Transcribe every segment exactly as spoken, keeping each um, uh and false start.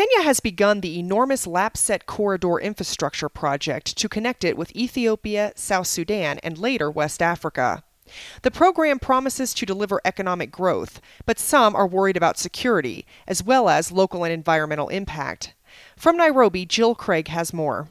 Kenya has begun the enormous Lapset Corridor infrastructure project to connect it with Ethiopia, South Sudan, and later West Africa. The program promises to deliver economic growth, but some are worried about security, as well as local and environmental impact. From Nairobi, Jill Craig has more.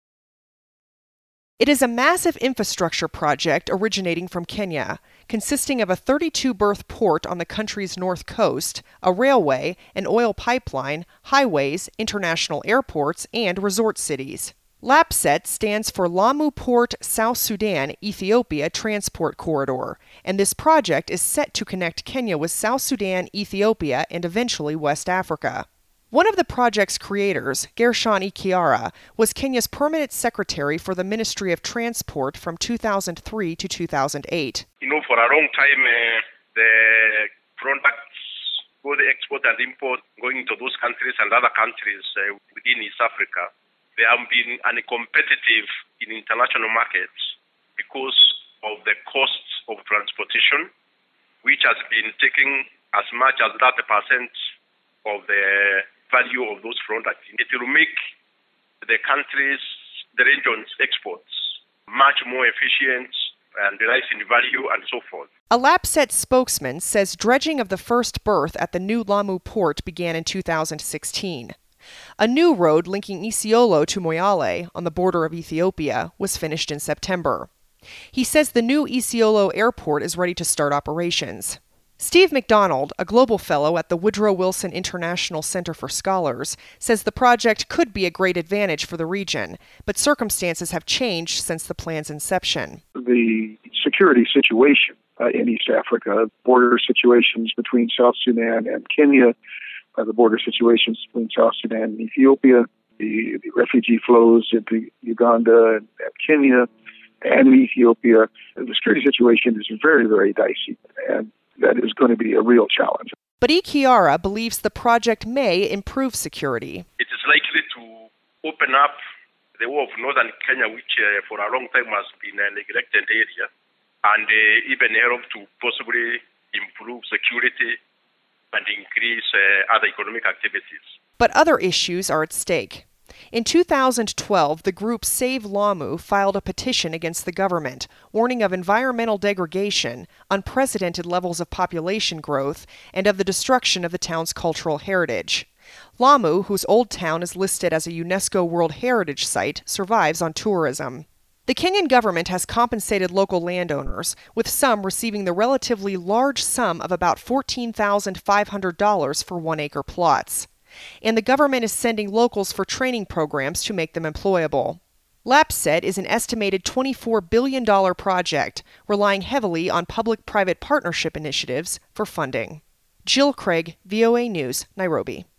It is a massive infrastructure project originating from Kenya, consisting of a thirty-two berth port on the country's north coast, a railway, an oil pipeline, highways, international airports, and resort cities. Lapset stands for Lamu Port South Sudan Ethiopia Transport Corridor, and this project is set to connect Kenya with South Sudan, Ethiopia, and eventually West Africa. One of the project's creators, Gershon Ikiara, was Kenya's permanent secretary for the Ministry of Transport from two thousand three to two thousand eight. You know, for a long time, uh, the products, both export and import, going to those countries and other countries uh, within East Africa, they have been uncompetitive in international markets because of the costs of transportation, which has been taking as much as thirty percent of the value of those products. It will make the countries, the region's exports much more efficient and rise in value and so forth. A Lapset spokesman says dredging of the first berth at the new Lamu port began in two thousand sixteen. A new road linking Isiolo to Moyale, on the border of Ethiopia, was finished in September. He says the new Isiolo airport is ready to start operations. Steve McDonald, a global fellow at the Woodrow Wilson International Center for Scholars, says the project could be a great advantage for the region, but circumstances have changed since the plan's inception. The security situation uh, in East Africa, border situations between South Sudan and Kenya, uh, the border situations between South Sudan and Ethiopia, the, the refugee flows into Uganda and, and Kenya and Ethiopia, the security situation is very, very dicey, and that is going to be a real challenge. But Ikiara believes the project may improve security. It is likely to open up the whole of northern Kenya, which uh, for a long time has been a neglected area, and uh, even help to possibly improve security and increase uh, other economic activities. But other issues are at stake. In two thousand twelve, the group Save Lamu filed a petition against the government, warning of environmental degradation, unprecedented levels of population growth, and of the destruction of the town's cultural heritage. Lamu, whose old town is listed as a UNESCO World Heritage Site, survives on tourism. The Kenyan government has compensated local landowners, with some receiving the relatively large sum of about fourteen thousand five hundred dollars for one-acre plots. And the government is sending locals for training programs to make them employable. Lapset is an estimated twenty-four billion dollars project, relying heavily on public-private partnership initiatives for funding. Jill Craig, V O A News, Nairobi.